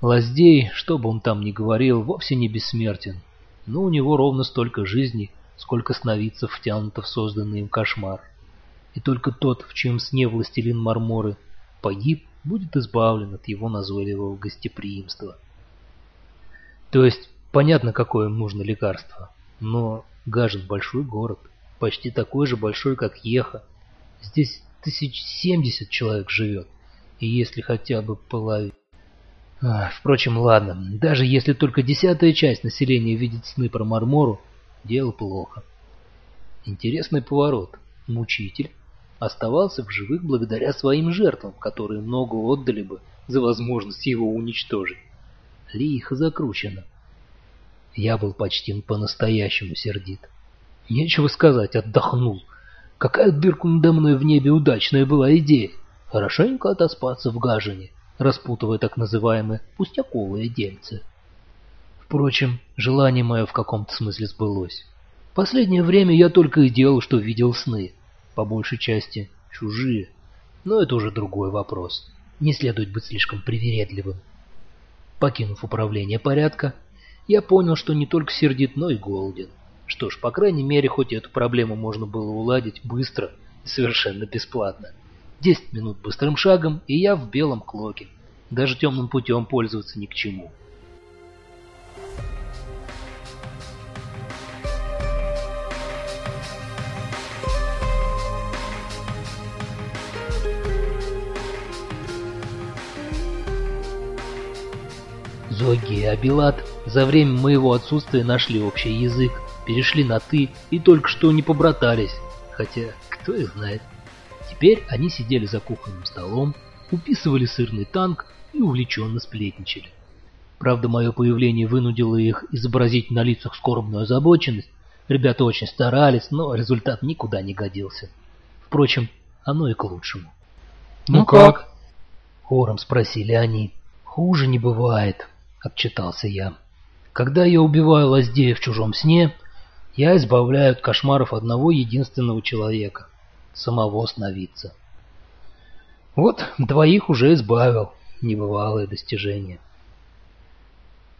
Лаздей, что бы он там ни говорил, вовсе не бессмертен, но у него ровно столько жизни, сколько сновидцев втянуто в созданный им кошмар. И только тот, в чьем сне властелин Марморы погиб, будет избавлен от его назойливого гостеприимства. То есть, понятно, какое им нужно лекарство, но Гажин большой город, почти такой же большой, как Еха. Здесь 1070 человек живет, и если хотя бы половина... Впрочем, ладно, даже если только 10-я часть населения видит сны про Мармору, дело плохо. Интересный поворот. Мучитель оставался в живых благодаря своим жертвам, которые много отдали бы за возможность его уничтожить. Лихо закручено. Я был почти по-настоящему сердит. Нечего сказать, отдохнул. Какая дырка надо мной в небе удачная была идея. Хорошенько отоспаться в Гажине, распутывая так называемые пустяковые дельцы. Впрочем, желание мое в каком-то смысле сбылось. В последнее время я только и делал, что видел сны. По большей части чужие. Но это уже другой вопрос. Не следует быть слишком привередливым. Покинув управление порядка, я понял, что не только сердит, но и голоден. Что ж, по крайней мере, хоть эту проблему можно было уладить быстро и совершенно бесплатно. 10 минут быстрым шагом, и я в белом клоке. Даже темным путем пользоваться ни к чему. Зоги и Абилат за время моего отсутствия нашли общий язык, перешли на «ты» и только что не побратались, хотя кто их знает. Теперь они сидели за кухонным столом, уписывали сырный танк и увлеченно сплетничали. Правда, мое появление вынудило их изобразить на лицах скорбную озабоченность. Ребята очень старались, но результат никуда не годился. Впрочем, оно и к лучшему. «Ну как?» — хором спросили они. «Хуже не бывает», — отчитался я. «Когда я убиваю Лаздея в чужом сне, я избавляю от кошмаров одного единственного человека — самого сновидца. Вот 2 уже избавил, небывалое достижение».